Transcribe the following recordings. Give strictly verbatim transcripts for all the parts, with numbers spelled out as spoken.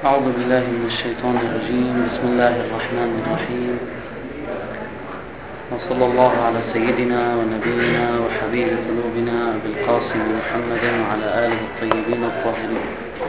أعوذ بالله من الشيطان الرجيم. بسم الله الرحمن الرحيم، وصلى الله على سيدنا ونبينا وحبيب قلوبنا أبي القاسم محمد وعلى آله الطيبين الطاهرين.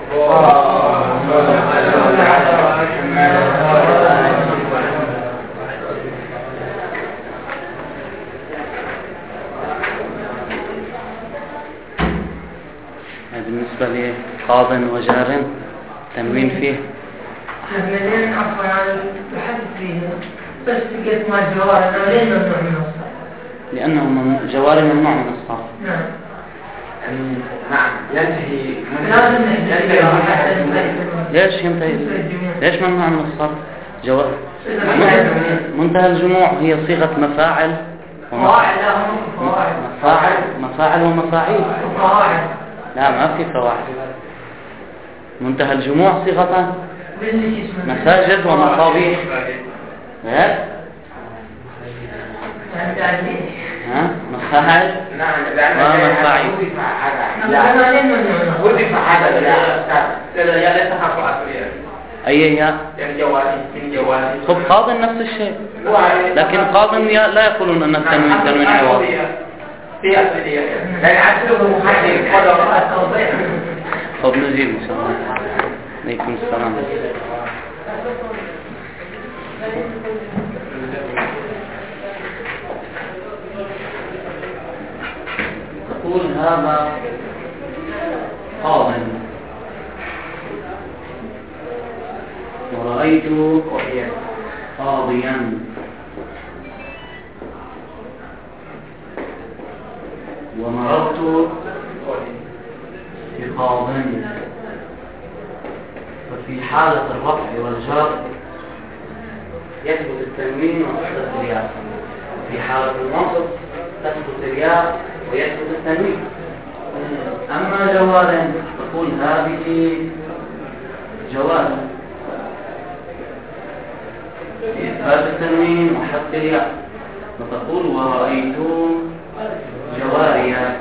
بالنسبة لقاض وجار تنوين فيه تنوين عفوا عن الحدث فيها بس بقيت مع الجوار أنا لين ممنوع من الصرف لأنه من جوار ممنوع من الصرف. نعم نعم ينتهي لازم ننتهي. ليش ينتهي؟ ليش ممنوع من الصرف؟ جوار منتهى الجموع هي صيغة مفاعل مفاعل مفاعل ومفاعيل. لا ما في فواعل. منتهى الجموع صيغة مساجد ومصابيح. ها مفاعل ومفاعيل. أي هي؟ خب قاض نفس الشيء، لكن قاض لا يقولون أن التنوين تنوين عوض. طب نزيد إن شاء الله. عليكم السلام. تقول هذا قاض ورأيت قاضيا ومررت بقاض. ففي حالة الرفع والجر يثبت التنوين وتثبت الياء، وفي حالة النصب تثبت الياء ويثبت التنوين. أما جوار تقول هذه جوار إثبات التنوين وحذف الياء، وتقول ورأيت جواريا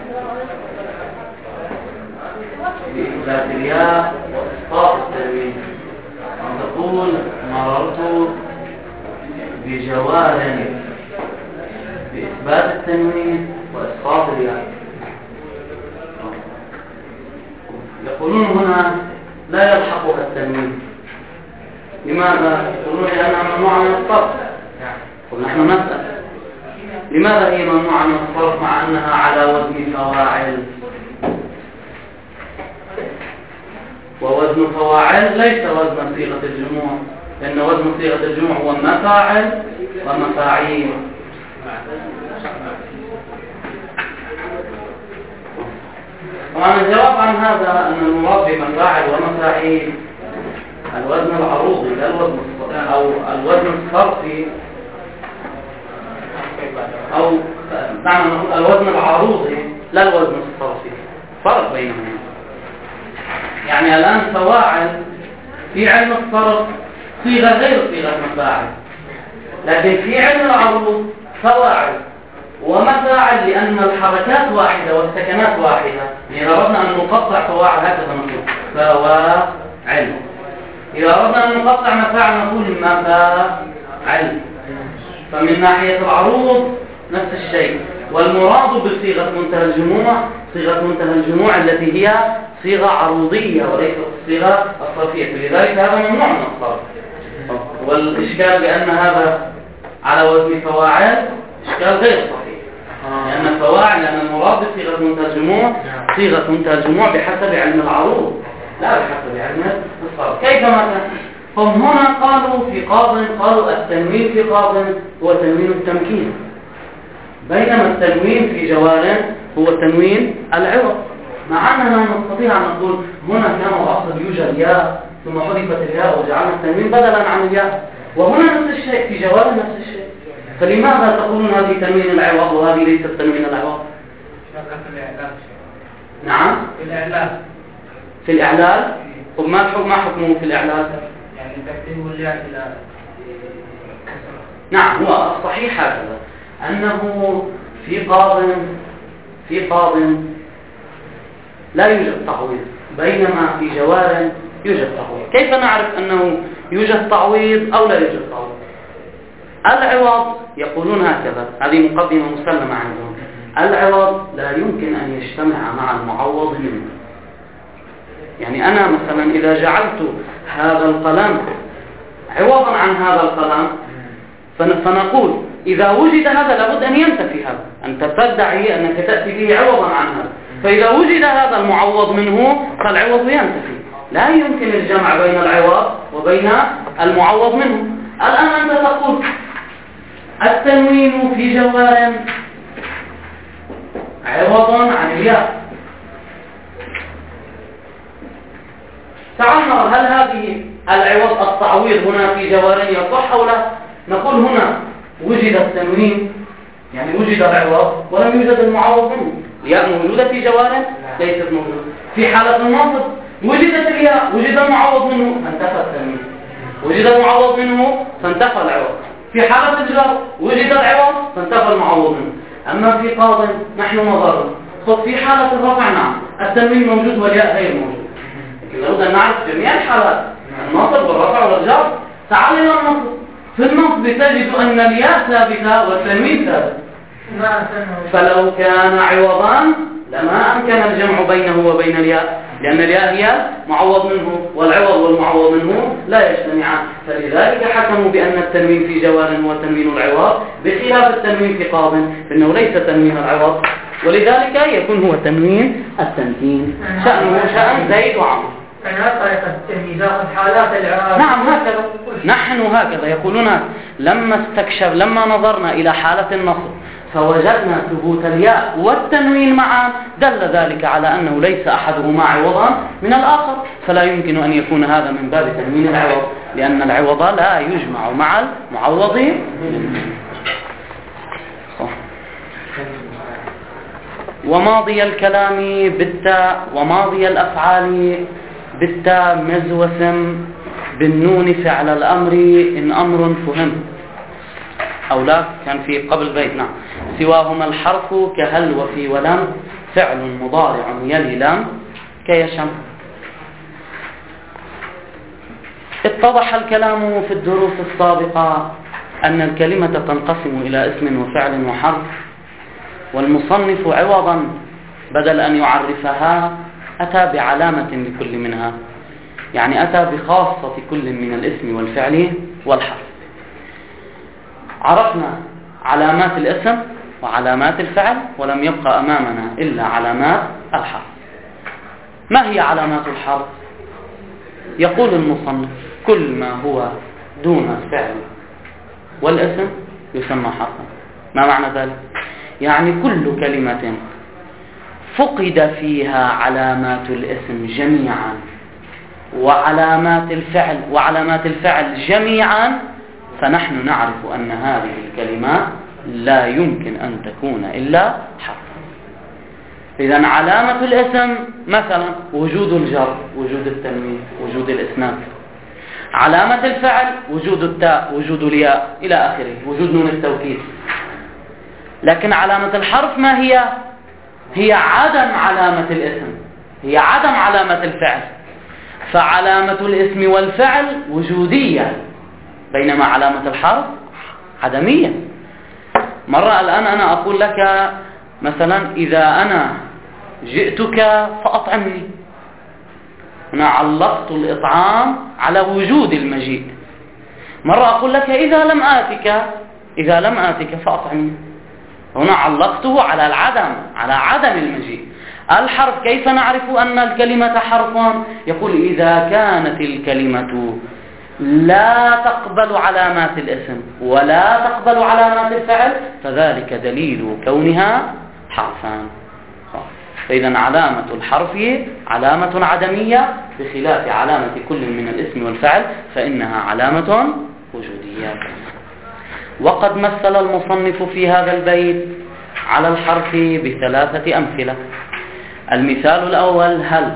بإثبات الياء وإسقاط التنوين، وتقول مررت بجوار بإثبات التنوين وإسقاط الياء. يقولون هنا لا يلحقها التنوين. لماذا؟ يقولون لأنها ممنوعة من الصرف. ونحن نسأل لماذا هي ممنوعة من الصرف مع أنها على وزن فواعل؟ ووزن فواعل ليس وزن صيغة الجموع، لأن وزن صيغة الجموع هو مفاعل ومفاعيل. طبعا الجواب عن هذا أن المراد بمفاعل ومفاعيل الوزن العروضي لا الوزن أو الوزن الصرفي، أو نعم الوزن العروضي لا الوزن الصرفي. فرق بينهما. يعني الآن فواعل في علم الصرف صيغة غير صيغة مفاعل، لكن في علم العروض فواعل ومفاعل لأن الحركات واحدة والسكنات واحدة. يعني إذا أردنا أن نقطع فواعل هكذا نقول فواعل، إذا أردنا أن نقطع مفاعل نقول مفاعل. فمن ناحية العروض نفس الشيء. والمراد بصيغة منتهى الجموع صيغة منتهى الجموع التي هي صيغة عروضية وليست الصيغة الصرفية، لذلك هذا ممنوع من الصرف. والإشكال بأن هذا على وزن فواعل إشكال غير صحيح، لأن فواعل لأن المراد بصيغة منتهى الجموع صيغة منتهى الجموع بحسب علم العروض لا بحسب علم الصرف. كيف مثلا؟ هم هنا قالوا في قاض قالوا التنوين في قاض هو تنوين التمكين، بينما التنوين في جوار هو تنوين العوض. مع أننا نستطيع أن نقول هنا كان الأصل يوجد ياء ثم حذفت الياء وجعلنا التنوين بدلا عن الياء، وهنا نفس الشيء في جوار نفس الشيء. فلماذا تقولون هذه تنوين العوض وهذه ليست تنوين العوض؟ نعم في الإعلال. في الإعلال. وما ما حكمه في الإعلال؟ يعني تكتب الياء إلى نعم هو الصحيح هكذا أنه في قاض في قاض لا يوجد تعويض، بينما في جوار يوجد تعويض. كيف نعرف أنه يوجد تعويض أو لا يوجد تعويض؟ العوض يقولون هكذا، هذه مقدمة مسلمة عندهم، العوض لا يمكن أن يجتمع مع المعوض منه. يعني أنا مثلا إذا جعلت هذا القلم عوضا عن هذا القلم فنقول إذا وجد هذا لابد أن ينتفي هذا، أنت تدعي أنك تأتي به عوضا عن هذا، فإذا وجد هذا المعوض منه فالعوض ينتفي. لا يمكن الجمع بين العوض وبين المعوض منه. الآن أنت تقول التنوين في جوار عوضا عن الياء. تعال نرى هل هذه العوض التعويض هنا في جوار يصح أو لا؟ نقول هنا وجد التنوين يعني وجد العوض ولم يوجد المعوض منه. الياء موجودة في جوار ليست موجودة. في حالة النصب وجدت الياء وجد المعوض منه فانتفى التنوين، وجد المعوض منه فانتفى العوض. في حالة الجر وجد العوض فانتفى المعوض منه. أما في قاض نحن نظر في حالة الرفع نعم التنوين موجود والياء غير موجود، لكن لابد أن نعرف جميع الحالات النصب والرفع والجر. تعال إلى النصب، في النصب تجد أن الياء ثابتة والتنوين ثابت، فلو كان عوضا لما أمكن الجمع بينه وبين الياء، لأن الياء هي معوض منه والعوض والمعوض منه لا يجتمعان. فلذلك حكموا بأن التنوين في جوار هو تنوين العوض بخلاف التنوين في قاض فإنه ليس تنوين العوض، ولذلك يكون هو تنوين التمكين، شأنه شأن زيد وعمر. يعني طريقة التمييز أخذ حالات الإعراب. نعم هكذا نحن هكذا يقولون. لما استكشف لما نظرنا إلى حالة النصب فوجدنا ثبوت الياء والتنوين معا دل ذلك على أنه ليس أحدهما عوضا من الآخر، فلا يمكن أن يكون هذا من باب تنوين العوض، لأن العوض لا يجمع مع المعوض منه. وماضي الكلام بالتاء وماضي الأفعال بالتاء مزوسم بالنون فعل الأمر إن أمر فهم أو لا كان في قبل بيت نعم سواهما الحرف كهل وفي ولم فعل مضارع يلي لم كيشم. اتضح الكلام في الدروس السابقة أن الكلمة تنقسم إلى اسم وفعل وحرف، والمصنف عوضا بدل أن يعرفها أتى بعلامة لكل منها، يعني أتى بخاصة كل من الاسم والفعل والحرف. عرفنا علامات الاسم وعلامات الفعل ولم يبقى أمامنا إلا علامات الحرف. ما هي علامات الحرف؟ يقول المصنف كل ما هو دون الفعل والاسم يسمى حرفا. ما معنى ذلك؟ يعني كل كلمة فقد فيها علامات الاسم جميعا وعلامات الفعل وعلامات الفعل جميعا فنحن نعرف أن هذه الكلمة لا يمكن أن تكون إلا حرفا. إذن علامة الاسم مثلا وجود الجر وجود التنوين وجود الإسناد. علامة الفعل وجود التاء وجود الياء إلى آخره وجود نون التوكيد. لكن علامة الحرف ما هي؟ هي عدم علامة الاسم، هي عدم علامة الفعل. فعلامة الاسم والفعل وجودية بينما علامة الحرف عدمية. مرة الآن أنا أقول لك مثلا إذا أنا جئتك فأطعمني، هنا علقت الإطعام على وجود المجيء. مرة أقول لك إذا لم آتك إذا لم آتك فأطعمني، هنا علقته على العدم على عدم المجيء. الحرف كيف نعرف أن الكلمة حرفا؟ يقول إذا كانت الكلمة لا تقبل علامات الاسم ولا تقبل علامات الفعل فذلك دليل كونها حرفان. فإذا علامة الحرف علامة عدمية بخلاف علامة كل من الاسم والفعل فإنها علامة وجودية. وقد مثل المصنف في هذا البيت على الحرف بثلاثة أمثلة. المثال الأول هل،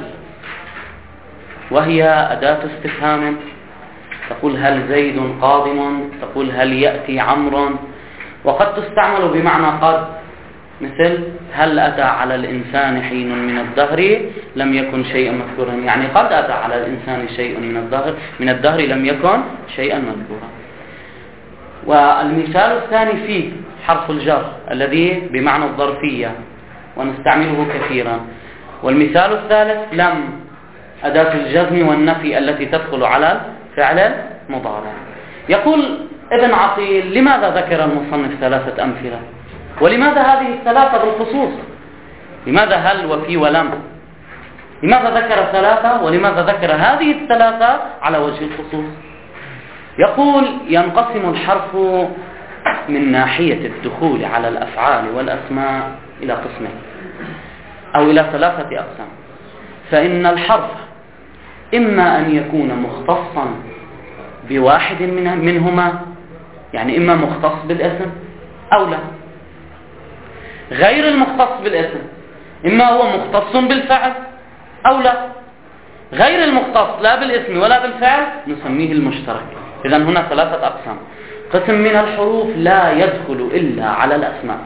وهي أداة استفهام، تقول هل زيد قادم، تقول هل يأتي عمرو، وقد تستعمل بمعنى قد مثل هل أتى على الإنسان حين من الدهر لم يكن شيئا مذكورا، يعني قد أتى على الإنسان شيء من الدهر من الدهر لم يكن شيئا مذكورا. والمثال الثاني فيه حرف الجر الذي بمعنى الظرفية ونستعمله كثيرا. والمثال الثالث لم أداة الجزم والنفي التي تدخل على فعل مضارع. يقول ابن عقيل لماذا ذكر المصنف ثلاثة أمثلة؟ ولماذا هذه الثلاثة بالخصوص؟ لماذا هل وفي ولم؟ لماذا ذكر ثلاثة ولماذا ذكر هذه الثلاثة على وجه الخصوص؟ يقول ينقسم الحرف من ناحية الدخول على الأفعال والأسماء إلى قسمين أو إلى ثلاثة أقسام. فإن الحرف إما أن يكون مختصا بواحد منهما، يعني إما مختص بالاسم أو لا. غير المختص بالاسم إما هو مختص بالفعل أو لا. غير المختص لا بالاسم ولا بالفعل نسميه المشترك. إذن هنا ثلاثة أقسام. قسم من الحروف لا يدخل إلا على الأسماء،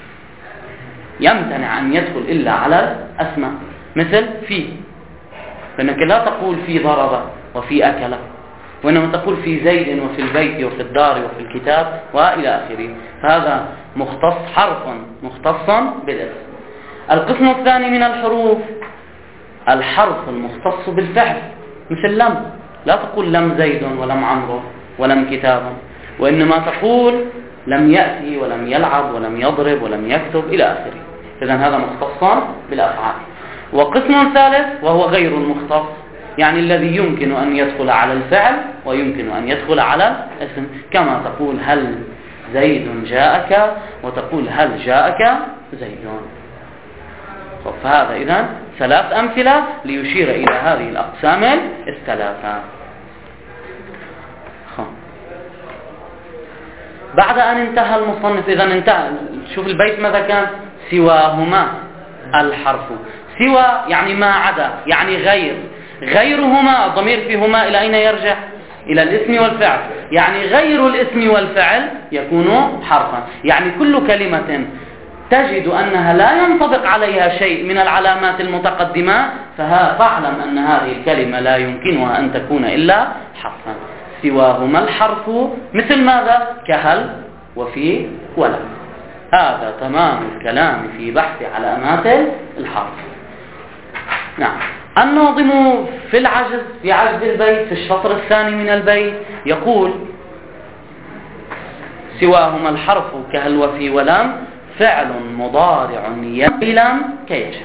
يمتنع أن يدخل إلا على الأسماء، مثل في، فإنك لا تقول في ضرب وفي أكل، وإنما تقول في زيد وفي البيت وفي الدار وفي الكتاب وإلى آخره. فهذا مختص حرف مختص بالاسم. القسم الثاني من الحروف الحرف المختص بالفعل، مثل لم، لا تقول لم زيد ولم عمرو ولم كتاب، وإنما تقول لم يأتي ولم يلعب ولم يضرب ولم يكتب إلى آخره. إذن هذا مختص بالأفعال. وقسم ثالث وهو غير المختص، يعني الذي يمكن أن يدخل على الفعل ويمكن أن يدخل على الاسم، كما تقول هل زيد جاءك وتقول هل جاءك زيد. فهذا إذن ثلاث أمثلة ليشير إلى هذه الأقسام الثلاثة. بعد أن انتهى المصنف، إذن انتهى، شوف البيت ماذا كان؟ سواهما الحرف. سوى يعني ما عدا، يعني غير. غيرهما الضمير فيهما إلى أين يرجع؟ إلى الاسم والفعل، يعني غير الاسم والفعل يكون حرفا. يعني كل كلمة تجد أنها لا ينطبق عليها شيء من العلامات المتقدمة فاعلم أن هذه الكلمة لا يمكنها أن تكون إلا حرفا. سواهما الحرف مثل ماذا؟ كهل وفي ولم. هذا تمام الكلام في بحث علامات الحرف. نعم. الناظم في العجز في عجز البيت في الشطر الثاني من البيت يقول سواهما الحرف كهل وفي ولم فعل مضارع يلم كيشاء.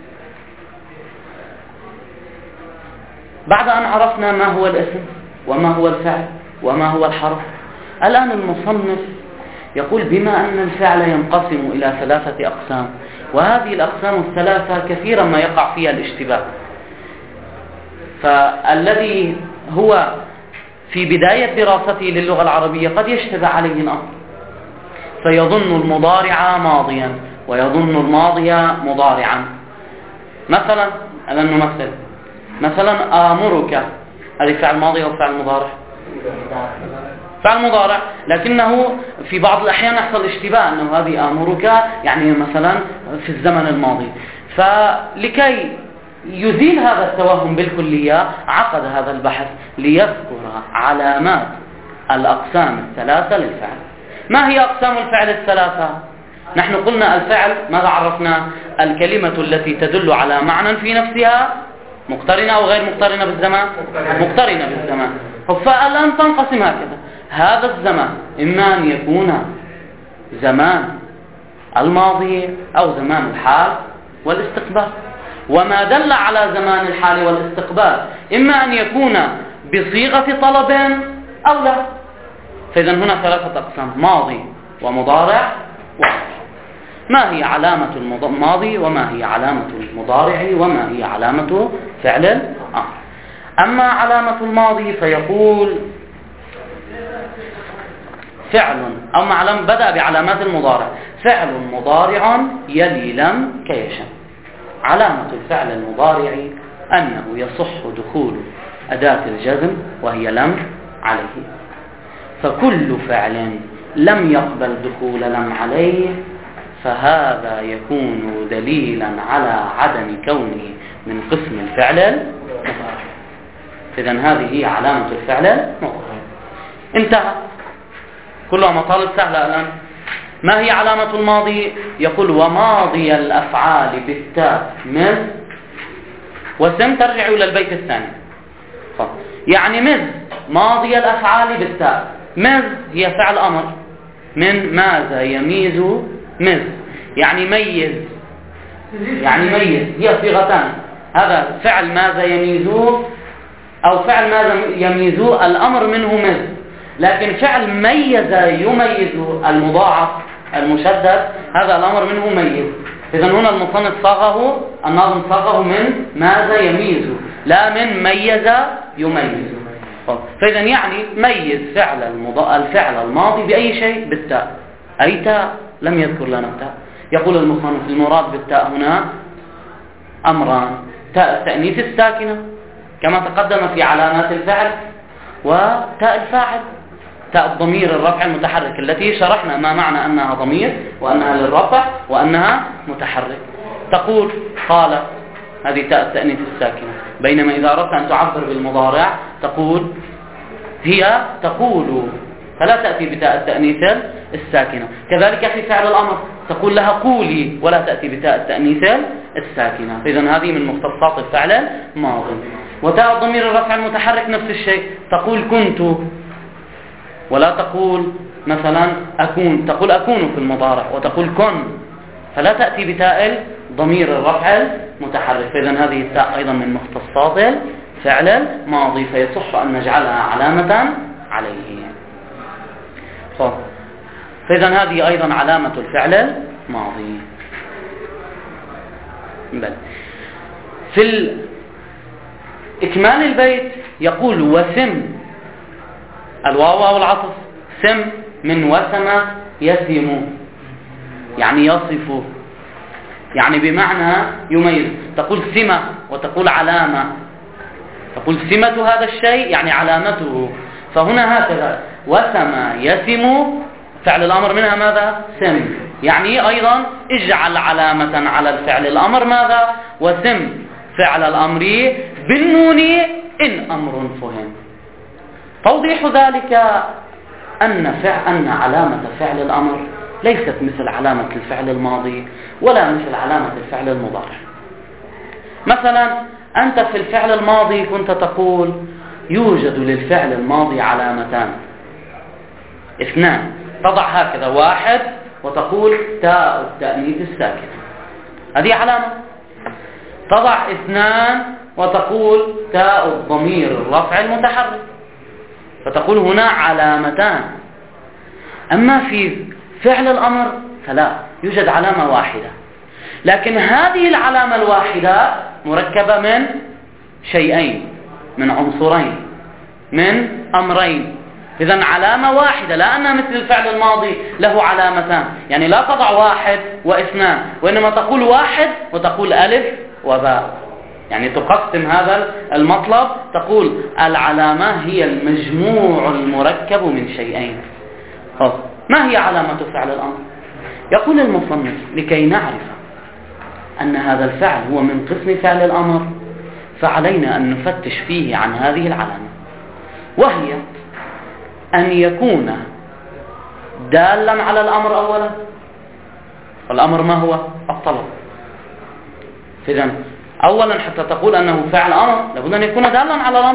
بعد أن عرفنا ما هو الاسم وما هو الفعل وما هو الحرف، الآن المصنف يقول بما أن الفعل ينقسم إلى ثلاثة أقسام، وهذه الأقسام الثلاثة كثيرا ما يقع فيها الاشتباه. فالذي هو في بداية دراسته للغة العربية قد يشتبه عليه الأمر، فيظن المضارع ماضيا ويظن الماضي مضارعا. مثلا الآن نمثل، مثلا آمرك، هذه فعل ماضي أو فعل مضارع؟ فعل مضارع، لكنه في بعض الأحيان يحصل اشتباه أنه هذه آمرك يعني مثلا في الزمن الماضي. فلكي يزيل هذا التوهم بالكلية عقد هذا البحث ليذكر علامات الأقسام الثلاثة للفعل. ما هي أقسام الفعل الثلاثة؟ نحن قلنا الفعل ماذا عرفنا؟ الكلمة التي تدل على معنى في نفسها مقترنة أو غير مقترنة بالزمان؟ مقترنة بالزمان. فالآن تنقسم هكذا. هذا الزمان إما أن يكون زمان الماضي أو زمان الحال والاستقبال، وما دل على زمان الحال والاستقبال إما أن يكون بصيغة طلب أو لا. فإذا هنا ثلاثة أقسام: ماضي ومضارع وأمر. ما هي علامة الماضي وما هي علامة المضارع وما هي علامة فعل الأمر؟ أما علامة الماضي فيقول فعل أو معلم بدأ بعلامات المضارع: فعل مضارع يلي لم كيشاء. علامة الفعل المضارع أنه يصح دخول أداة الجزم وهي لم عليه، فكل فعل لم يقبل دخول لم عليه فهذا يكون دليلا على عدم كونه من قسم الفعل المضارع. إذن هذه هي علامة الفعل المضارع. انتهى. كلها مطالب سهلة الآن. ما هي علامة الماضي؟ يقول وماضي الأفعال بالتاء مذ وسم. ترجع إلى البيت الثاني. يعني مذ ماضي الأفعال بالتاء. مذ هي فعل أمر من ماذا يميز مذ، يعني ميز، يعني ميز. هي صيغتان، هذا فعل ماذا يميز أو فعل ماذا يميز الأمر منه مذ. لكن فعل ميز يميز المضاعف المشدد هذا الأمر منه ميز. إذن هنا المصنف صاغه الناظم صاغه من ماذا يميز لا من ميز يميز. فإذا يعني ميز فعل المضا... الفعل الماضي بأي شيء بالتاء. أي تاء؟ لم يذكر لنا التاء. يقول المصنف المراد بالتاء هنا أمران: تاء التأنيث الساكنة كما تقدم في علامات الفعل، وتاء الفاعل تاء الضمير الرفع المتحرك التي شرحنا ما معنى أنها ضمير وأنها للرفع وأنها متحرك. تقول قال، هذه تاء التأنيث الساكنة. بينما إذا أردت أن تعبر بالمضارع تقول هي تقول، فلا تأتي بتاء التأنيث الساكنة. كذلك في فعل الأمر تقول لها قولي ولا تأتي بتاء التأنيث الساكنة. إذن هذه من مختصات الفعل الماضي. وتاء الضمير الرفع المتحرك نفس الشيء، تقول كنت ولا تقول مثلا أكون، تقول أكون في المضارع وتقول كن، فلا تأتي بتاء ضمير الرفع المتحرك. فإذن هذه التاء أيضا من مختصات الفعل الماضي، فيصح أن نجعلها علامة عليه. فإذن هذه أيضا علامة الفعل الماضي. بل في إكمال البيت يقول وسم، الواو أو العطف، سم من وسم يسم، يعني يصف، يعني بمعنى يميز. تقول سمة وتقول علامة، تقول سمة هذا الشيء يعني علامته. فهنا هكذا وسم يسم فعل الأمر منها ماذا؟ سم، يعني أيضا اجعل علامة على الفعل الأمر ماذا؟ وسم فعل الأمر بالنون إن أمر فهم. توضيح ذلك أن فعل أن علامة فعل الأمر ليست مثل علامة الفعل الماضي ولا مثل علامة الفعل المضارع. مثلا أنت في الفعل الماضي كنت تقول يوجد للفعل الماضي علامتان اثنان، تضع هكذا واحد وتقول تاء التأنيث الساكنة، هذه علامة. تضع اثنان وتقول تاء الضمير الرفع المتحرك، فتقول هنا علامتان. أما في فعل الأمر فلا، يوجد علامة واحدة، لكن هذه العلامة الواحدة مركبة من شيئين، من عنصرين، من أمرين. إذن علامة واحدة، لا أنها مثل الفعل الماضي له علامتان، يعني لا تضع واحد واثنان، وإنما تقول واحد وتقول ألف وباء، يعني تقسم هذا المطلب، تقول العلامة هي المجموع المركب من شيئين. أوه. ما هي علامة فعل الأمر؟ يقول المصنف لكي نعرف أن هذا الفعل هو من قسم فعل الأمر فعلينا أن نفتش فيه عن هذه العلامة، وهي أن يكون دالا على الأمر أولا. والأمر ما هو؟ الطلب. فإذن أولا حتى تقول أنه فعل أمر لابد أن يكون دالا على الأمر،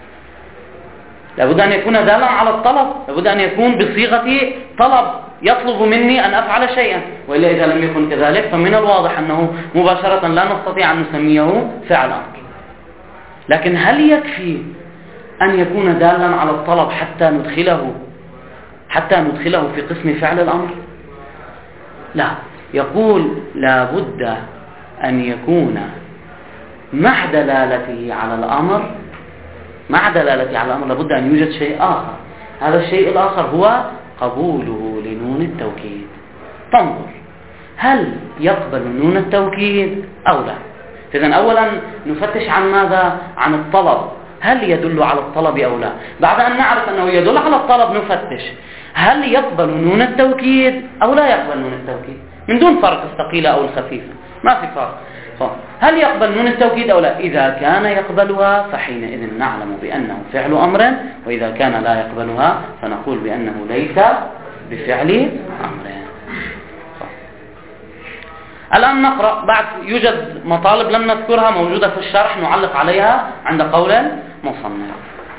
لابد أن يكون دالا على الطلب، لابد أن يكون بصيغة طلب يطلب مني أن أفعل شيئا، وإلا إذا لم يكن كذلك فمن الواضح أنه مباشرة لا نستطيع أن نسميه فعل أمر. لكن هل يكفي أن يكون دالا على الطلب حتى ندخله حتى ندخله في قسم فعل الأمر؟ لا، يقول لابد أن يكون مع دلالته على الأمر مع دلالته على الأمر لابد أن يوجد شيء آخر. هذا الشيء الآخر هو قبوله لنون التوكيد. تنظر هل يقبل نون التوكيد أو لا. إذن أولا نفتش عن ماذا؟ عن الطلب، هل يدل على الطلب أو لا. بعد أن نعرف أنه يدل على الطلب نفتش هل يقبل نون التوكيد أو لا يقبل نون التوكيد. من دون فرق الثقيلة أو الخفيفة، ما في فرق. هل يقبل نون التوكيد أو لا؟ إذا كان يقبلها فحينئذ نعلم بأنه فعل أمر، وإذا كان لا يقبلها فنقول بأنه ليس بفعل أمر. الآن نقرأ. بعد يوجد مطالب لم نذكرها موجودة في الشرح نعلق عليها عند قول المصنف.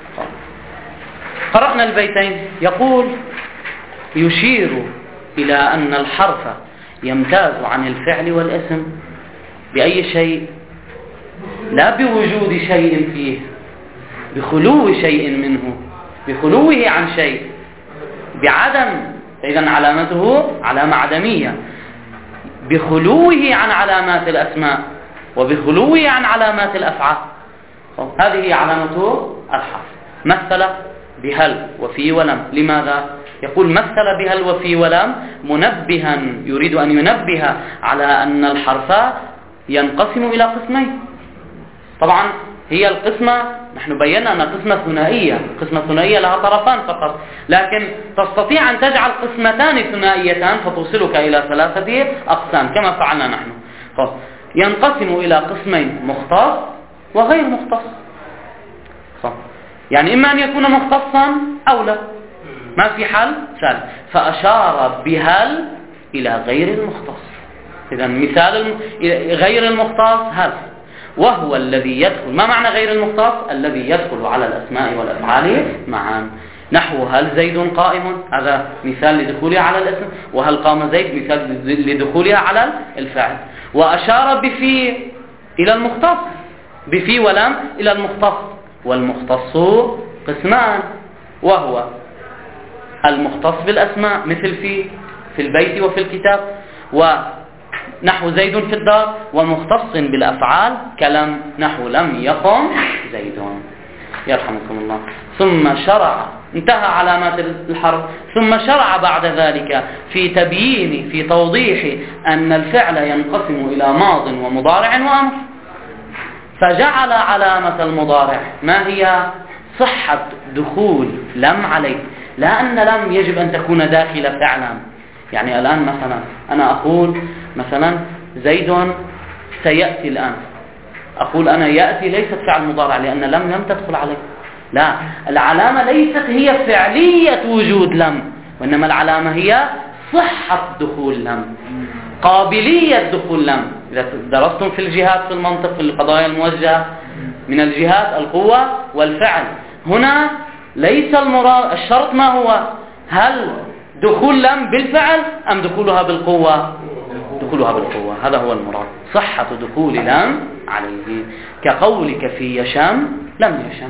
قرأنا البيتين. يقول: يشير إلى أن الحرف يمتاز عن الفعل والاسم بأي شيء؟ لا بوجود شيء فيه، بخلو شيء منه، بخلوه عن شيء، بعدم. إذن علامته علامة عدمية، بخلوه عن علامات الأسماء وبخلوه عن علامات الأفعال. هذه علامته الحرف. مثل بهل وفي ولم. لماذا؟ يقول مثل بهل وفي ولم منبها، يريد أن ينبه على أن الحرف ينقسم إلى قسمين. طبعا هي القسمة، نحن بينا أن قسمة ثنائية، قسمة ثنائية لها طرفان فقط، لكن تستطيع أن تجعل قسمتان ثنائيتان فتوصلك إلى ثلاثة أقسام كما فعلنا نحن. ينقسم إلى قسمين: مختص وغير مختص. يعني إما أن يكون مختصا أو لا، ما في حل ثالث. فأشار بهل إلى غير المختص. إذن مثال الم... غير المختص هل، وهو الذي يدخل. ما معنى غير المختص؟ الذي يدخل على الأسماء والأفعال معا. نحو هل زيد قائم، هذا مثال لدخولها على الاسم، وهل قام زيد مثال لدخولها على الفعل. وأشار بفي إلى المختص، بفي ولم إلى المختص. والمختص قسمان، وهو المختص بالأسماء مثل في في البيت وفي الكتاب، ونحو زيد في الدار، ومختص بالأفعال كلم نحو لم يقم زيد. يرحمكم الله. ثم شرع، انتهى علامات الحرف، ثم شرع بعد ذلك في تبيين، في توضيح أن الفعل ينقسم إلى ماض ومضارع وأمر. فجعل علامة المضارع ما هي؟ صحة دخول لم عليه، لا أن لم يجب أن تكون داخل فعلا. يعني الآن مثلا أنا أقول مثلا زيد سيأتي الآن، أقول أنا يأتي ليست فعل مضارع لأن لم لم تدخل عليه. لا، العلامة ليست هي فعلية وجود لم، وإنما العلامة هي صحة دخول لم، قابلية دخول لم. إذا درستم في الجهات في المنطق في القضايا الموجهة من الجهات القوة والفعل، هنا ليس المراد الشرط ما هو؟ هل دخول لم بالفعل أم دخولها بالقوة؟ دخولها بالقوة، هذا هو المراد. صحة دخول لم عليه، كقولك في يشم لم يشم،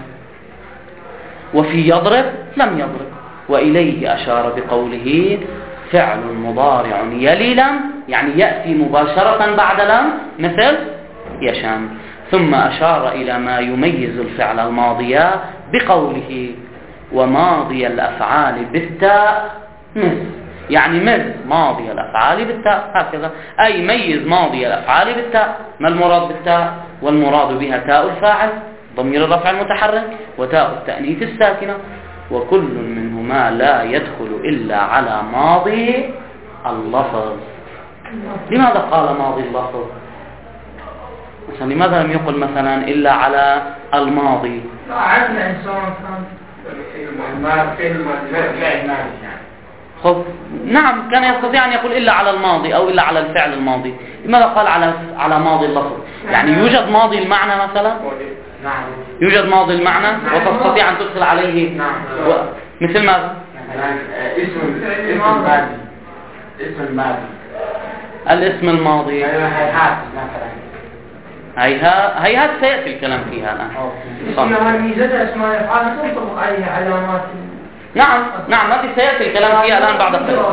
وفي يضرب لم يضرب. وإليه أشار بقوله فعل مضارع يلي لم، يعني يأتي مباشرة بعد لم مثل يشم. ثم أشار إلى ما يميز الفعل الماضي بقوله وماضي الأفعال بالتاء مز، يعني مز ماضي الأفعال بالتاء، هكذا. أي ميز ماضي الأفعال بالتاء. ما المراد بالتاء؟ والمراد بها تاء الفاعل ضمير الرفع المتحرك، وتاء التأنيث الساكنة، وكل منهما لا يدخل إلا على ماضي اللفظ. لماذا قال ماضي اللفظ؟ مثلا لماذا لم يقل مثلا إلا على الماضي؟ عدنا إنسان كان خب نعم، كان يستطيع أن يقول إلا على الماضي أو إلا على الفعل الماضي. لماذا قال على على ماضي اللفظ؟ يعني يوجد ماضي المعنى مثلا، يوجد ماضي المعنى وتستطيع أن تدخل عليه و... مثل ماذا؟ اسم الماضي، اسم الماضي، الاسم الماضي. هيهات مثلا، هيهات هيهات سيأتي الكلام فيها الآن. نعم نعم، ما في سيأتي الكلام فيها الآن بعد قليل.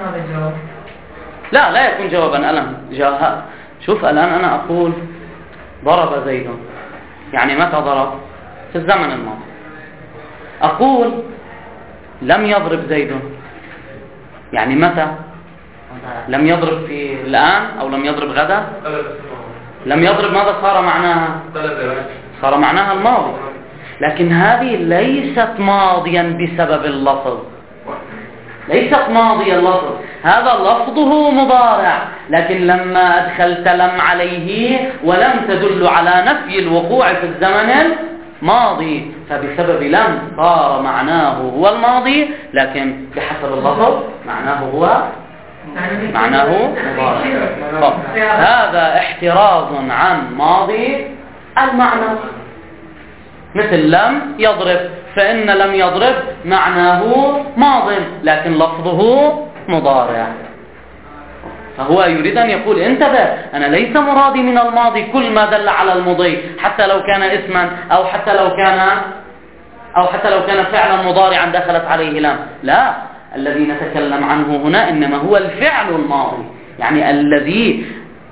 لا لا يكون جوابا الآن. جاء شوف الآن أنا أقول ضرب زيد، يعني متى ضرب؟ في الزمن الماضي. أقول لم يضرب زيد، يعني متى؟ لم يضرب في الآن أو لم يضرب غدا؟ لم يضرب ماذا صار معناها؟ صار معناها الماضي، لكن هذه ليست ماضيا بسبب اللفظ، ليست ماضي اللفظ، هذا لفظه مضارع، لكن لما أدخلت لم عليه ولم تدل على نفي الوقوع في الزمن الماضي، فبسبب لم صار معناه هو الماضي، لكن بحسب اللفظ معناه هو معناه مضارع. هذا احتراز عن ماضي المعنى، مثل لم يضرب، فإن لم يضرب معناه ماض لكن لفظه مضارع. فهو يريد أن يقول انتبه، أنا ليس مرادي من الماضي كل ما دل على المضي، حتى لو كان اسما أو حتى لو كان أو حتى لو كان فعلا مضارعا دخلت عليه لم، لا، الذي نتكلم عنه هنا إنما هو الفعل الماضي، يعني الذي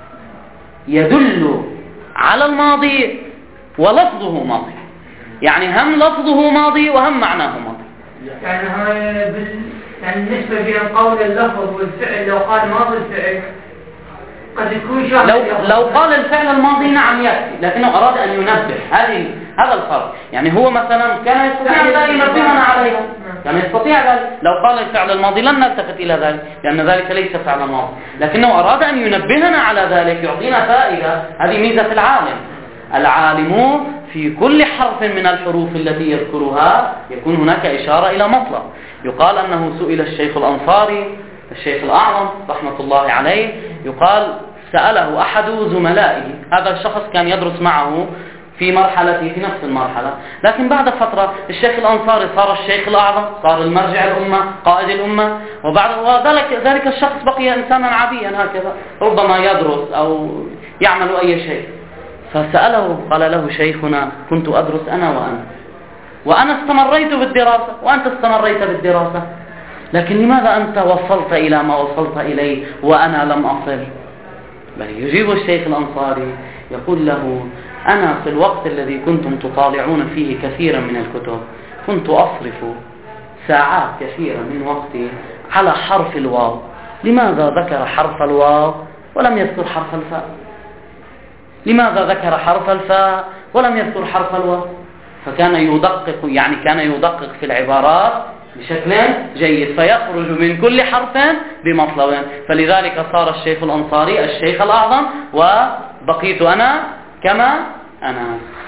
يدل على الماضي ولفظه ماضي، يعني هم لفظه ماضي وهم معناه ماضي. يعني هاي بال... يعني النسبة بين قول اللفظ والفعل، لو قال ماضي الفعل قد يكون شاهد. لو لو قال الفعل الماضي نعم يكفي، لكنه أراد أن ينبه، هذه هذا الفرق. يعني هو مثلا كان يستطيع أن ينبهنا عليها، كان يستطيع ذلك. لو قال الفعل الماضي لن نلتفت إلى ذلك لأن ذلك ليس فعل ماضي، لكنه أراد أن ينبهنا على ذلك، يعطينا فائدة. هذه ميزة العالم. العالم في كل حرف من الحروف التي يذكرها يكون هناك إشارة إلى مطلب. يقال أنه سئل الشيخ الأنصاري الشيخ الأعظم رحمة الله عليه، يقال سأله أحد زملائه، هذا الشخص كان يدرس معه في مرحلته في نفس المرحلة، لكن بعد فترة الشيخ الأنصاري صار الشيخ الأعظم، صار المرجع الأمة، قائد الأمة، وبعد وذلك ذلك الشخص بقي إنسانا عاديا هكذا، ربما يدرس أو يعمل أي شيء. فسأله قال له شيخنا كنت أدرس أنا وأنا وأنا استمريت بالدراسة وأنت استمريت بالدراسة، لكن لماذا أنت وصلت إلى ما وصلت إليه وأنا لم أصل؟ بل يجيب الشيخ الأنصاري يقول له أنا في الوقت الذي كنتم تطالعون فيه كثيرا من الكتب كنت أصرف ساعات كثيرة من وقتي على حرف الواو، لماذا ذكر حرف الواو ولم يذكر حرف الفاء؟ لماذا ذكر حرف الفاء ولم يذكر حرف الواو؟ فكان يدقق، يعني كان يدقق في العبارات بشكل جيد، فيخرج من كل حرف بمطلب. فلذلك صار الشيخ الأنصاري الشيخ الأعظم وبقيت أنا كما أنا.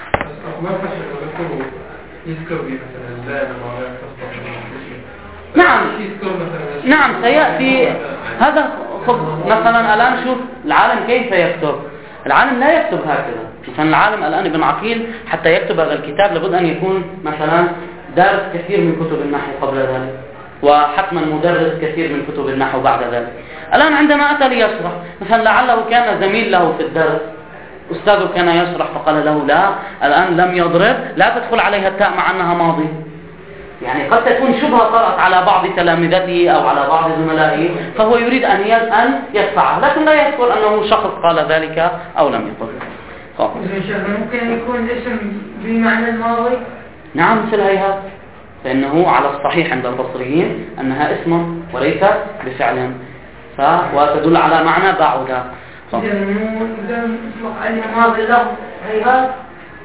نعم نعم سيأتي هذا. مثلا الآن شوف العالم كيف يكتب. العالم لا يكتب هكذا. مثلا العالم الآن ابن عقيل حتى يكتب هذا الكتاب لابد أن يكون مثلا دارس كثير من كتب النحو قبل ذلك، وحتما مدرس كثير من كتب النحو بعد ذلك. الآن عندما أتى ليشرح مثلا لعله كان زميل له في الدرس، أستاذه كان يشرح فقال له لا الآن لم يضرب لا تدخل عليها التاء مع أنها ماضي. يعني قد تكون شبهة طرأت على بعض تلامذته أو على بعض زملائه فهو يريد أن أن يدفعها، لكن لا يذكر أنه شخص قال ذلك أو لم يقل. ممكن يكون الاسم بمعنى الماضي؟ نعم مثل هيها، فإنه على الصحيح عند البصريين أنها اسم وليس بفعل، ف وتدل على معنى بعد. إذا مطلق عليه ماضي لفظ هيها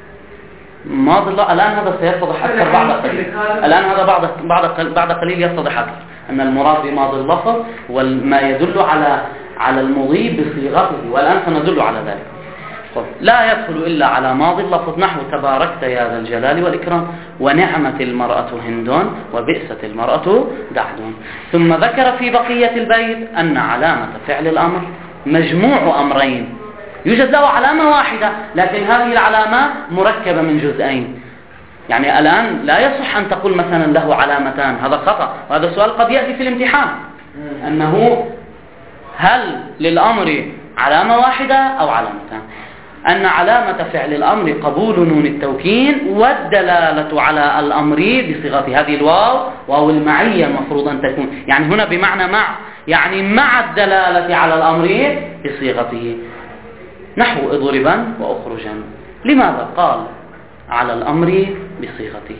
ماضي الله. الآن هذا سيتضح أكثر بعد قليل. الآن هذا بعد بعد بعد قليل يتضح أكثر أن المراد بماضي اللفظ وما يدل على على المضي بصيغته، والآن سندل على ذلك. لا يدخل إلا على ماضي اللفظ نحو تباركت يا ذا الجلال والإكرام ونعمة المرأة هند وبئست المرأة دعد. ثم ذكر في بقية البيت أن علامة فعل الأمر مجموع أمرين، يوجد له علامة واحدة لكن هذه العلامة مركبة من جزئين. يعني الآن لا يصح أن تقول مثلا له علامتان، هذا خطأ، وهذا السؤال قد يأتي في الامتحان أنه هل للأمر علامة واحدة أو علامتان. أن علامة فعل الأمر قبول نون التوكيد والدلالة على الأمر بصيغة هذه الواو، واو المعية المفروض أن تكون، يعني هنا بمعنى مع، يعني مع الدلالة على الأمر بصيغته، نحو اضربا وأخرجا. لماذا قال على الأمر بصيغته؟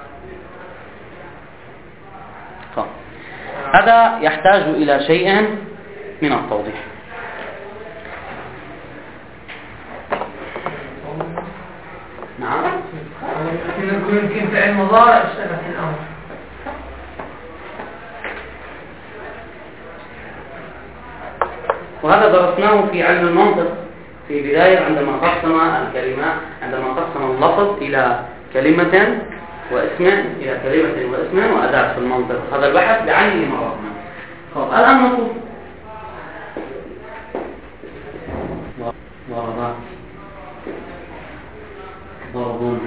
هذا يحتاج إلى شيء من التوضيح. نعم يمكن فعل مضارع اشتغل في الأمر. وهذا درسناه في علم المنطق في بداية عندما قسم الكلمات، عندما قسم اللفظ إلى كلمة واسم إلى كلمة واسم وأداة في المنطق. هذا البحث بعينه مرضنا. طب الآن نقول ضرب ضرب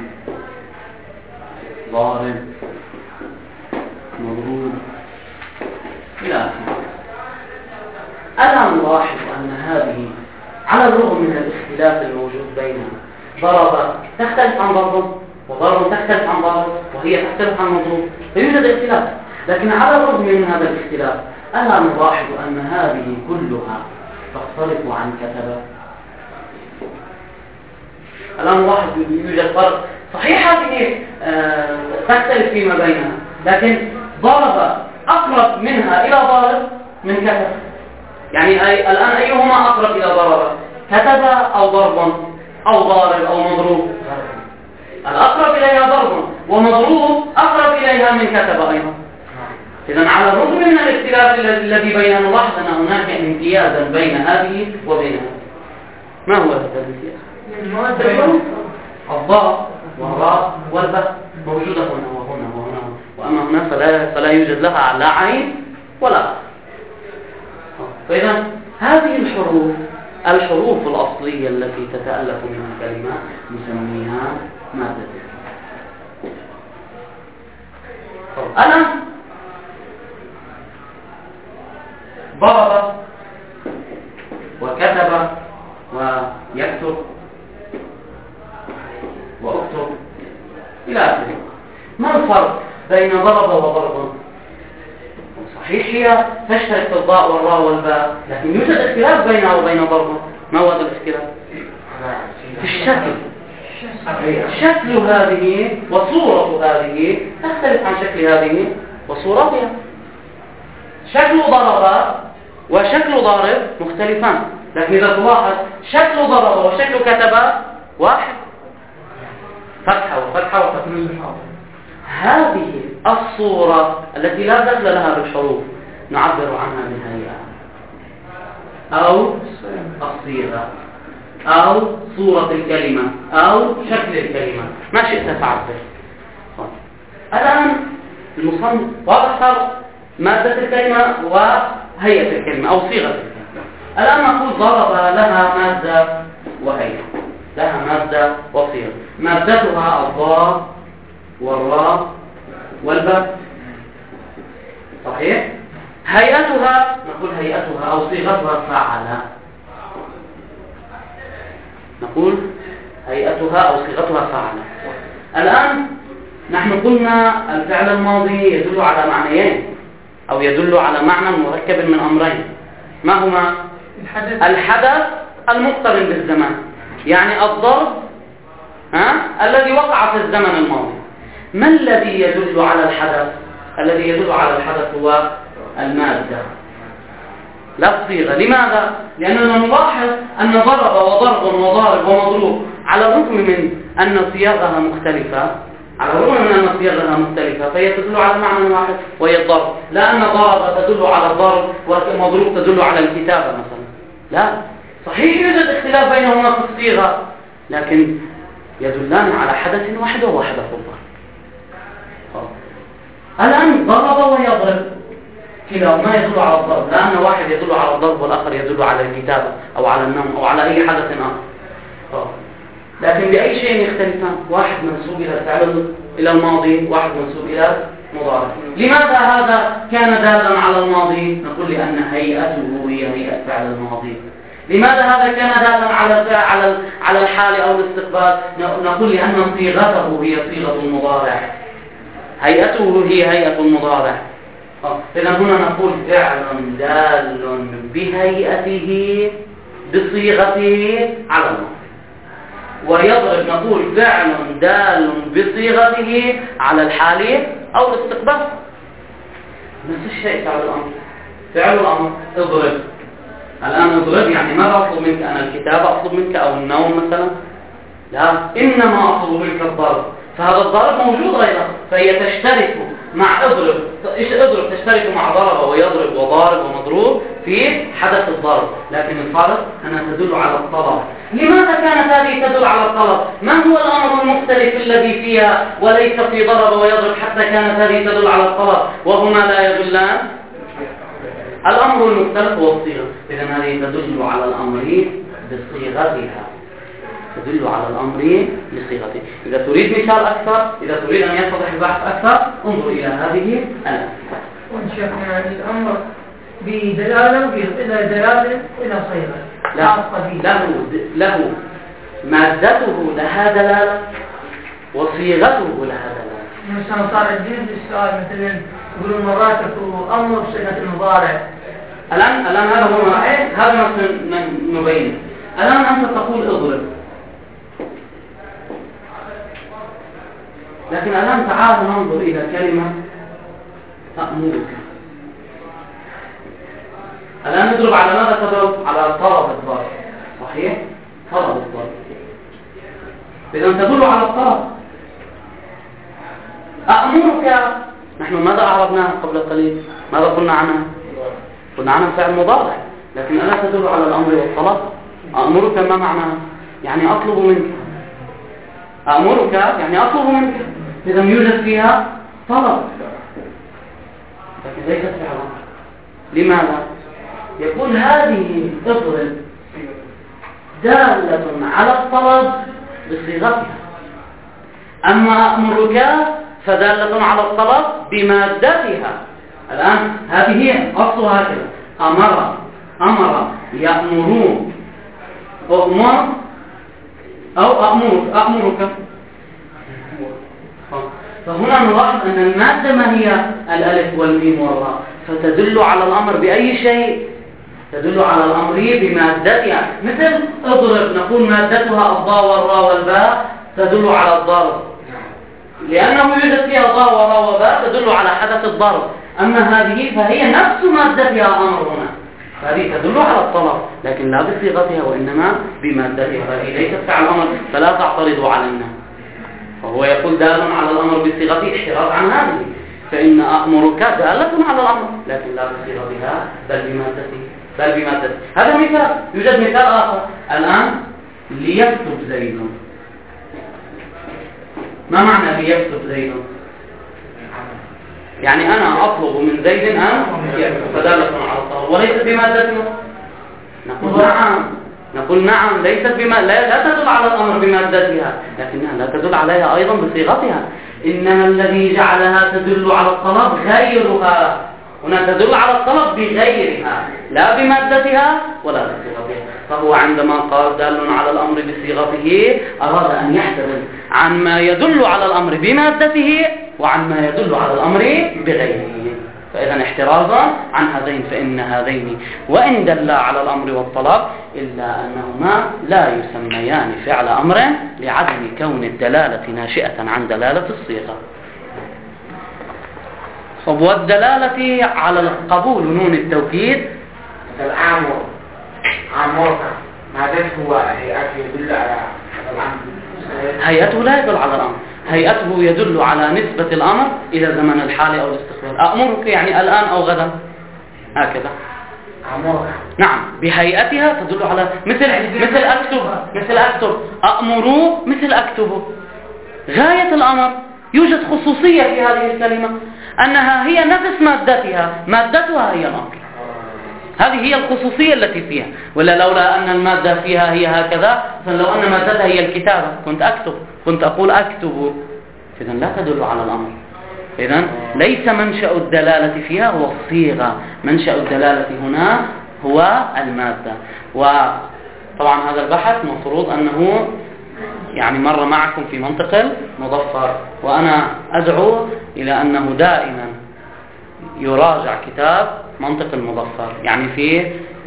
ضارب مضروب إلى آخره. ألا نلاحظ أن هذه على الرغم من الاختلاف الموجود بينها، ضرب تختلف عن ضرب وضرب تختلف عن ضرب وهي تختلف عن مضروب، فيوجد اختلاف، لكن على الرغم من هذا الاختلاف ألا نلاحظ أن هذه كلها تختلف عن كتب؟ ألا نلاحظ يوجد فرق؟ صحيح هذه آه تختلف فيما بينها، لكن ضرب أقرب منها إلى ضارب من كتب. يعني أي الآن أيهما أقرب إلى ضرب؟ كتب أو ضرب أو ضارب أو مضروب؟ الأقرب إليها ضرب، ومضروب أقرب إليها من كتب أيضا. إذن على الرغم من الاختلاف الذي بيننا نلاحظ أن هناك امتيازا بين هذه وبينها. ما هو هذا الامتياز؟ الضاء والراء والباء موجودة هنا وهنا وهنا، وأما هنا فلا, فلا يوجد لها لا عين ولا باء. فإذا هذه الحروف الحروف الأصلية التي تتألف من الكلمة نسميها مادة. أنا ضرب وكتب ويكتب واكتب إلى آخره. ما الفرق بين ضرب وضرب؟ صحيح هي تشترك في الضاء والراء والباء، لكن يوجد اختلاف بينها وبين ضرب. ما هو هذا الاختلاف؟ في الشكل. شكل هذه وصورة هذه تختلف عن شكل هذه وصورتها. شكل ضرب وشكل ضارب مختلفان، لكن إذا تلاحظ شكل ضرب وشكل كتب واحد، فتحة وفتحة وفتحة. هذه الصورة التي لا دخل لها بالحروف نعبر عنها بالهيئة أو الصيغة أو صورة الكلمة أو شكل الكلمة، ما شئت فعبر. الآن المصنف واضح فرق مادة الكلمة وهيئة الكلمة أو صيغة الكلمة. الآن نقول ضرب لها مادة وهيئة، لها مادة وصيغة. مادتها الضاء والراء والباء، صحيح؟ هيئتها نقول هيئتها أو صيغتها فعل. نقول هيئتها أو صيغتها فعل. الآن نحن قلنا الفعل الماضي يدل على معنيين أو يدل على معنى مركب من أمرين. ما هما؟ الحدث, الحدث المقترن بالزمان، يعني الضرب ها؟ الذي وقع في الزمن الماضي. ما الذي يدل على الحدث؟ الذي يدل على الحدث هو المادة لا الصيغة. لماذا؟ لأننا نلاحظ أن ضرب وضرب وضارب ومضروب على الرغم من أن صياغها مختلفة، على الرغم من أن صياغها مختلفة فهي تدل على معنى واحد وهي الضرب. لا أن ضرب تدل على الضرب ومضروب تدل على الكتابة مثلا، لا. صحيح يوجد اختلاف بينهما في الصيغة، لكن يدلان على حدث واحد وهو حدث الضرب. الآن ضرب ويضرب كلاهما يدل على الضرب، لأن واحد يدل على الضرب والآخر يدل على الكتابة أو على النوم أو على أي حدث آخر. لكن بأي شيء يختلفان؟ واحد منسوب إلى الفعل إلى الماضي، واحد منسوب إلى المضارع. لماذا هذا كان دالا على الماضي؟ نقول لأن هيئته هي هيئة فعل الماضي. لماذا هذا كان دالا على على على الحال أو الاستقبال؟ نقول لأن صيغته هي صيغة المضارع، هيئته هي هيئة المضارع. إذا هنا نقول فعل دال بهيئته بصيغته على الماضي، ويضرب نقول فعل دال بصيغته على الحال أو الاستقبال. نفس الشيء فعل الأمر. فعل الأمر اضرب. الآن اضرب يعني ماذا أطلب منك؟ أنا الكتابة أطلب منك أو النوم مثلا؟ لا، إنما أطلب منك الضرب. فهذا الضرب موجود أيضا، فهي تشترك مع اضرب. إيش اضرب؟ تشترك مع ضرب ويضرب وضارب ومضروب في في حدث الضرب، لكن الفرق أنها تدل على الطلب. لماذا كانت هذه تدل على الطلب؟ ما هو الأمر المختلف الذي فيها وليس في ضرب ويضرب حتى كانت هذه تدل على الطلب وهما لا يدلان؟ الأمر المختلف هو الصيغة. إذن هذه تدل على الأمر بصيغتها، تدل على الأمر بصيغته. إذا تريد مثال أكثر، إذا تريد أن يتضح البحث أكثر، انظر إلى هذه الأمثلة. وانشأنا يعني الأمر بدلالة إلى دلالة إلى صيغة. لا، له له مادته لها دلالة وصيغته لها دلالة. مثلا صار الجنس السؤال مثلا يقولون مرات أمر بصيغة المضارع. الآن الآن هذا هو هذا ما نبين. الآن أنت تقول اضرب، لكن الآن تعال ننظر إلى كلمة أأمرك. الآن نضرب على ماذا تضرب؟ على طلب الضرب، صحيح؟ طلب الضرب. إذا تدل على الطلب. أأمرك، نحن ماذا أعربناه قبل قليل؟ ماذا قلنا عنها؟ قلنا عنها فعل مضارع، لكن ألا تدل على الأمر والطلب. أأمرك ما معناه؟ يعني أطلب منك. أأمرك يعني أطلب منك، إذا يوجد فيها طلب، لكن ليست فعل. لماذا؟ يقول هذه اضرب دالة على الطلب بصيغتها، أما أأمرك فدالة على الطلب بمادتها. الآن هذه هي أصلها هكذا، أمر أمر يأمرون، أؤمر أو أأمرك أأمرك. فهنا نلاحظ أن المادة ما هي الألف والميم والراء، فتدل على الأمر بأي شيء؟ تدل على الأمر بمادتها. مثل اضرب نقول مادتها الضاء والراء والباء تدل على الضرب، لأنه يوجد فيها ضاء وراء وباء تدل على حدث الضرب. أما هذه فهي نفس مادتها أمر هنا، هذه تدل على الطلب لكن لا بصيغتها وإنما بمادتها، هذه ليست فعل أمر، فلا تعترضوا علينا. فهو يقول دال على الأمر بصيغته احتراز عن هذه، فإن أأمرك دالة على الأمر لكن لا بصيغتها بل بمادته بل بمادته. هذا مثال. يوجد مثال آخر الآن، ليكتب زيد. ما معنى ليكتب زيد؟ يعني أنا أطلب من زيد أن يكتب، فدالة على الطلب وليست بمادته. نقول نعم نقول نعم ليست بما لا, لا تدل على الأمر بمادتها، لكنها لا تدل عليها أيضا بصيغتها. إنما الذي جعلها تدل على الطلب غيرها، هنا تدل على الطلب بغيرها لا بمادتها ولا بصيغتها. فهو عندما قال دال على الأمر بصيغته أراد أن يحترز عن ما يدل على الأمر بمادته وعن ما يدل على الأمر بغيره. فإذا احترازا عن هذين، فإن هذين وإن دلا على الأمر والطلب إلا أنهما لا يسميان فعل أمر لعدم كون الدلالة ناشئة عن دلالة الصيغة. والدلالة على القبول نون التوكيد. الأمر أمر مادته وهيئته يدل على الأمر. هيئته لا يدل على الأمر، هيئته يدل على نسبة الأمر إلى زمن الحال أو الاستقبال. أأمرك يعني الآن أو غدا، هكذا. أمرك نعم بهيئتها تدل على مثل مثل أكتب مثل أكتب أأمر مثل أكتب. غاية الأمر يوجد خصوصية في هذه الكلمة أنها هي نفس مادتها، مادتها هي الأمر. هذه هي الخصوصية التي فيها، ولا لولا أن المادة فيها هي هكذا، فلو أن مادتها هي الكتابة كنت أكتب، كنت أقول أكتب، إذن لا تدل على الأمر. إذن ليس منشأ الدلالة فيها هو الصيغة، منشأ الدلالة هنا هو المادة. وطبعا هذا البحث مفروض أنه يعني مر معكم في منطق المظفر، وأنا أدعو إلى أنه دائما يراجع كتاب منطق المظفر، يعني في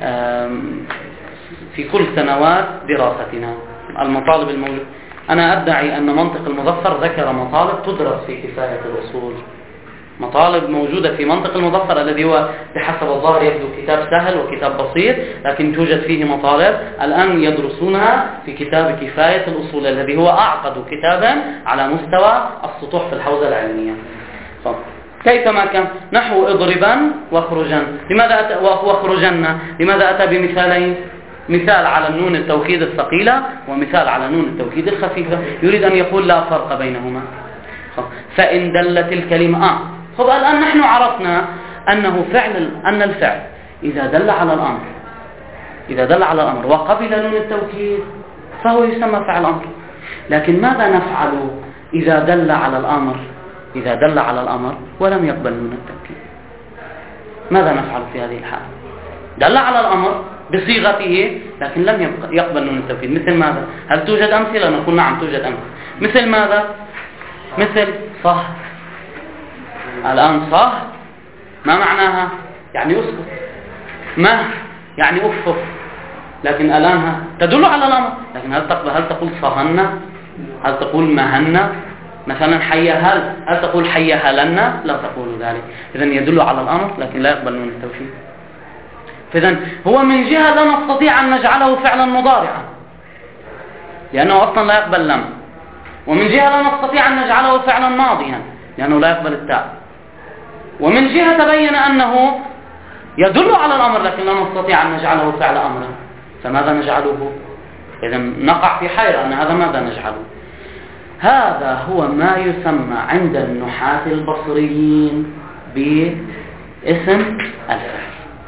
في كل سنوات دراستنا المطالب الموجودة. أنا أدعي أن منطق المظفر ذكر مطالب تدرس في كفاية الأصول، مطالب موجودة في منطق المظفر الذي هو بحسب الظاهر يبدو كتاب سهل وكتاب بسيط، لكن توجد فيه مطالب الآن يدرسونها في كتاب كفاية الأصول الذي هو أعقد كتابا على مستوى السطوح في الحوزة العلمية. كيفما كان، نحو اضربا واخرجن. لماذا أتى واخرجن؟ لماذا أتى بمثالين؟ مثال على النون التوكيد الثقيلة ومثال على النون التوكيد الخفيفة، يريد أن يقول لا فرق بينهما. فإن دلت الكلمة آه. طب الآن نحن عرفنا أنه فعل أن الفعل إذا دل على الأمر إذا دل على الأمر وقبل نون التوكيد فهو يسمى فعل أمر. لكن ماذا نفعل إذا دل على الأمر إذا دل على الأمر ولم يقبل نون التوكيد؟ ماذا نفعل في هذه الحالة؟ دل على الأمر بصيغته لكن لم يقبل نون التوكيد. مثل ماذا؟ هل توجد أمثلة؟ نقول نعم توجد أمثلة. مثل ماذا؟ مثل صه. الآن صه ما معناها؟ يعني أسكت. ما يعني أفف. لكن الآن تدل على الأمر، لكن هل تقبل هل تقول صهن؟ هل تقول مهن؟ مثلا حي هل هل تقول حي هلن؟ لا تقول ذلك. إذن يدل على الأمر لكن لا يقبل نون التوكيد. فإذن هو من جهة لا نستطيع أن نجعله فعلا مضارعا لأنه أصلا لا يقبل لم، ومن جهة لا نستطيع أن نجعله فعلا ماضيا لأنه لا يقبل التاء، ومن جهة تبين أنه يدل على الأمر لكن لا نستطيع أن نجعله فعل أمر. فماذا نجعله؟ إذن نقع في حيرة أن هذا ماذا نجعله. هذا هو ما يسمى عند النحاة البصريين باسم الفعل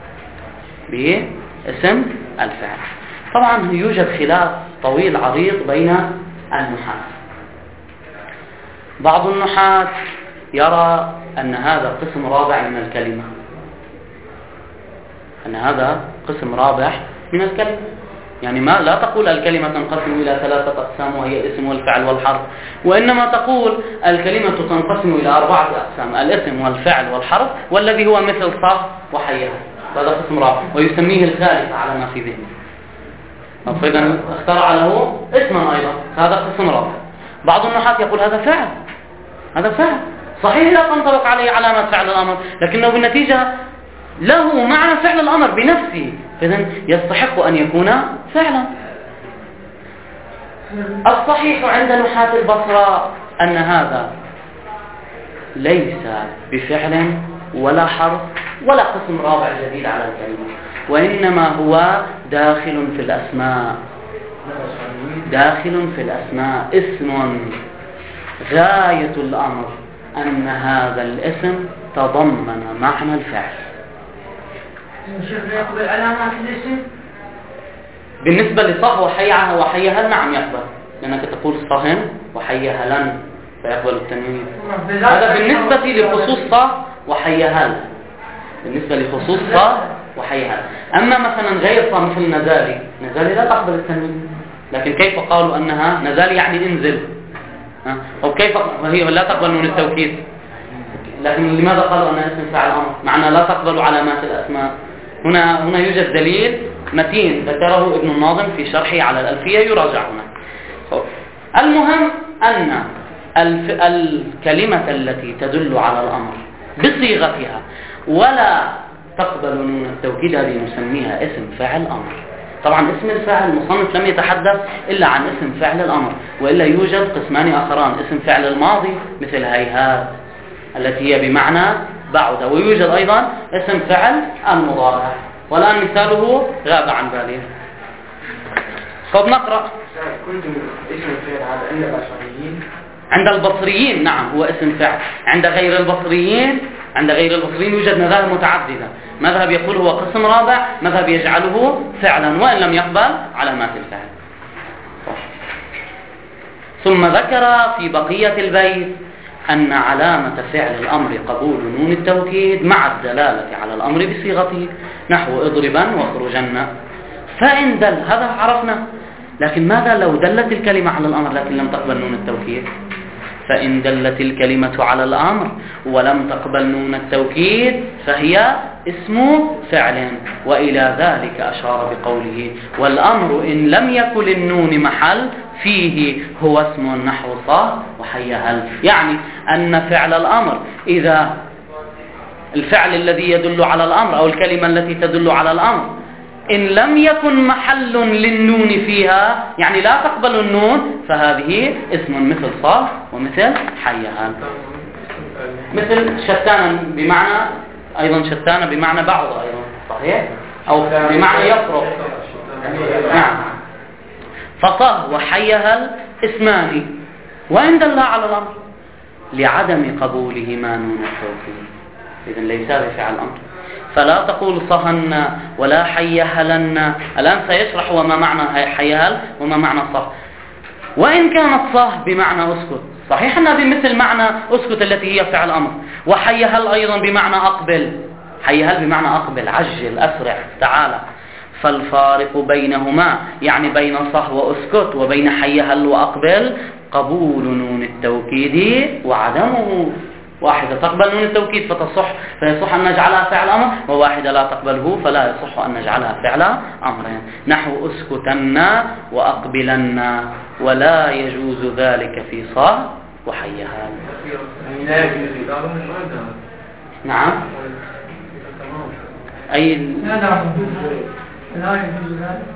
باسم الفعل. طبعا يوجد خلاف طويل عريض بين النحاة. بعض النحاة يرى أن هذا قسم رابع من الكلمة أن هذا قسم رابع من الكلمة يعني ما لا تقول الكلمة تنقسم إلى ثلاثة أقسام وهي الاسم والفعل والحرف، وإنما تقول الكلمة تنقسم إلى أربعة أقسام: الاسم والفعل والحرف والذي هو مثل صه وحيها. هذا قسم رابع ويسميه الخالف على ما في ذهنه، فإذا اخترع له اسما أيضا. هذا قسم رابع. بعض النحاة يقول هذا فعل هذا فعل صحيح لا تنطبق عليه علامة فعل الأمر، لكنه بالنتيجة له معنى فعل الأمر بنفسه، فإذن يستحق أن يكون فعلا. الصحيح عند نحاة البصرة أن هذا ليس بفعل ولا حرف ولا قسم رابع جديد على الكلمة، وإنما هو داخل في الأسماء داخل في الأسماء اسم غاية الأمر أن هذا الاسم تضمن معنى الفعل. شيخنا يقبل علامات الاسم بالنسبة لصه وحيها وحيها نعم يقبل، لأنك تقول صهن وحيها لن فيقبل التنوين. هذا بالنسبة لخصوص صه وحيها، بالنسبة لخصوص صه وحيها. أما مثلا غير صه مثل نزالي نزالي لا تقبل التنوين، لكن كيف قالوا أنها نزالي يعني انزل، أو كيف وهي لا تقبل نون التوكيد، لكن لماذا قالوا أنها اسم فعل أمر؟ معنى لا تقبل علامات الأسماء. هنا هنا يوجد دليل متين ذكره ابن الناظم في شرحه على الألفية يراجع هنا. المهم أن الف... الكلمة التي تدل على الأمر بصيغتها ولا تقبل نون التوكيد هذه نسميها اسم فعل أمر. طبعا اسم الفاعل المصنف لم يتحدث إلا عن اسم فعل الأمر، وإلا يوجد قسمان آخران: اسم فعل الماضي مثل هيهات التي هي بمعنى بعد، ويوجد أيضا اسم فعل المضارع، والآن مثاله غاب عن بالي. طب نقرأ. كنت اسم الفعل هذا عند البصريين عند البصريين نعم هو اسم فعل. عند غير البصريين عند غير البصريين يوجد مذاهب متعددة. مذهب يقول هو قسم رابع، مذهب يجعله فعلا وإن لم يقبل علامات الفعل. ثم ذكر في بقية البيت أن علامة فعل الأمر قبول نون التوكيد مع الدلالة على الأمر بصيغته، نحو اضربا واخرجن. فإن دل هذا عرفنا، لكن ماذا لو دلت الكلمة على الأمر لكن لم تقبل نون التوكيد؟ فإن دلت الكلمة على الأمر ولم تقبل نون التوكيد فهي اسم فعل، وإلى ذلك أشار بقوله: والأمر إن لم يكن النون محل فيه هو اسم نحو صه وحي هل. يعني أن فعل الأمر إذا الفعل الذي يدل على الأمر أو الكلمة التي تدل على الأمر إن لم يكن محل للنون فيها، يعني لا تقبل النون، فهذه اسم مثل صه ومثل حي هل. مثل شتانا بمعنى أيضا شتانا بمعنى بعض أيضا صحيح أو بمعنى يفرق. نعم. فصه وحيهل اسمان وإن دل على الأمر لعدم قبولهما نون التوكيد، إذن ليس بفعل الأمر. فلا تقول صهن ولا حيهلن. الآن سيشرح وما معنى حيهل وما معنى صه. وإن كان الصه بمعنى أسكت، صحيح أنها بمثل معنى أسكت التي هي فعل أمر، وحيهل أيضا بمعنى أقبل، حيهل بمعنى أقبل، عجل، أسرع، تعالى. فالفارق بينهما يعني بين صه وأسكت وبين حيهل وأقبل قبول نون التوكيد وعدمه. واحدة تقبل نون التوكيد فتصح فيصح أن نجعلها فعل أمر، وواحدة لا تقبله فلا يصح أن نجعلها فعل أمر. نحو أسكتن وأقبلن، ولا يجوز ذلك في صه وحيهل. نعم. أي لا لا يجوز ذلك.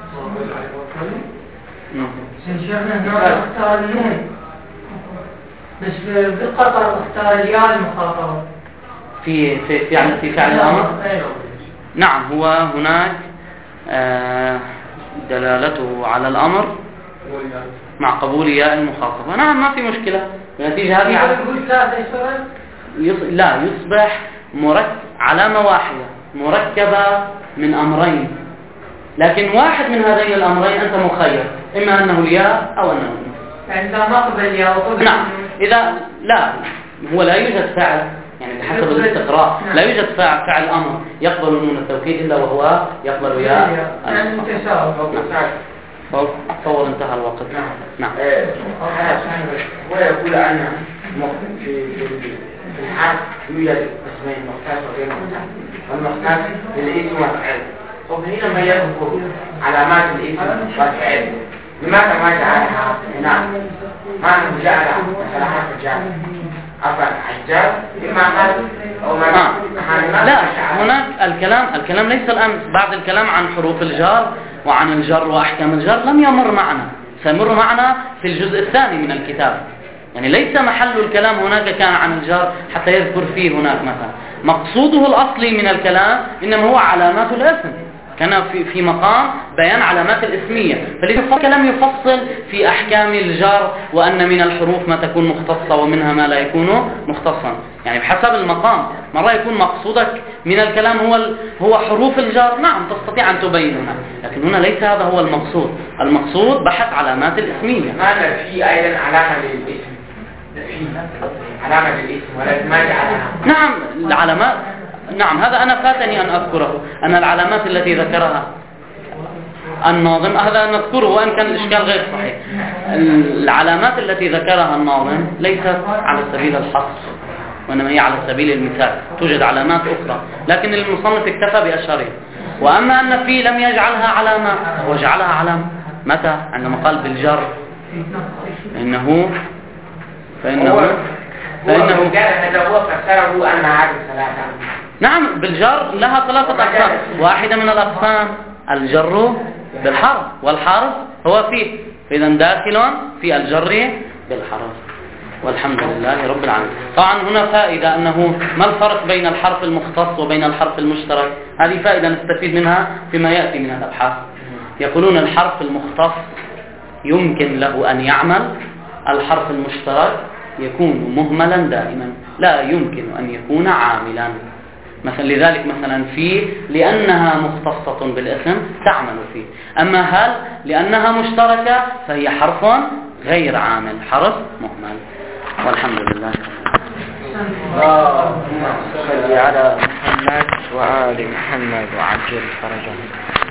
شيخنا اختار النون بس بالقطر اختار الياء المخاطبة في في يعني في فعل الأمر. نعم، هو هناك آه دلالته على الأمر مع قبول ياء المخاطبة. نعم، ما في مشكلة. النتيجة هذه لا يصبح مركب علامة واحدة مركبة من أمرين، لكن واحد من هذين الأمرين أنت مخير، إما أنه الياء أو أنه النون. يعني إذا ما قبل الياء وقبل نعم، إذا لا هو لا يوجد فعل يعني بحسب الاستقراء لا يوجد فعل فعل أمر يقبل نون التوكيد إلا وهو يقبل ياء. يعني تساوي. تصور انتهى الوقت. نعم. نعم. هو يقول أن في في الحرف يوجد اسمين مختص وغير مختص، والمختص للاسم والفعل. وهنا ما يذكر علامات الاسم والفعل، لماذا ما جعلها هنا؟ ما أنه جعلها مثلا حرف الجر عفوا الجر إما حرف أو ما آه. لا، هناك الكلام الكلام ليس الآن بعد الكلام عن حروف الجر وعن الجر وأحكام الجر لم يمر معنا، سيمر معنا في الجزء الثاني من الكتاب. يعني ليس محل الكلام هناك كان عن الجر حتى يذكر فيه هناك مثلا. مقصوده الأصلي من الكلام إنما هو علامات الاسم، كان في في مقام بيان علامات الاسمية، فلذلك لم يفصل في أحكام الجر وأن من الحروف ما تكون مختصة ومنها ما لا يكون مختصا. يعني بحسب المقام، مرة يكون مقصودك من الكلام هو هو حروف الجر، نعم تستطيع أن تبينها، لكن هنا ليس هذا هو المقصود. المقصود بحث علامات الاسمية. ماذا في أيضا علامة للاسم؟ في علامة للاسم ولكن ما جعلها. نعم العلامات، نعم هذا أنا فاتني أن أذكره، أن العلامات التي ذكرها الناظم هذا نذكره وأن كان الإشكال غير صحيح. العلامات التي ذكرها الناظم ليست على سبيل الحصر وإنما هي على سبيل المثال، توجد علامات أخرى لكن المصنف اكتفى بأشهرها. وأما أن في لم يجعلها علامة وجعلها علامة متى؟ عندما قال بالجر إنه فإنه فإنه هذا هو فسره أن هذه ثلاثة. نعم بالجر لها ثلاثة أقسام، واحدة من الأقسام الجر بالحرف، والحرف هو فيه، فإذا داخل في الجر بالحرف. والحمد لله رب العالمين. طبعا هنا فائدة أنه ما الفرق بين الحرف المختص وبين الحرف المشترك، هذه فائدة نستفيد منها فيما يأتي من الأبحاث. يقولون الحرف المختص يمكن له أن يعمل، الحرف المشترك يكون مهملا دائما لا يمكن أن يكون عاملا. مثلا لذلك مثلا في لأنها مختصة بالاسم تعمل فيه، أما هل لأنها مشتركة فهي حرف غير عامل، حرف مهمل. والحمد لله. اللهم صل على محمد وآل محمد وعجل فرجهم.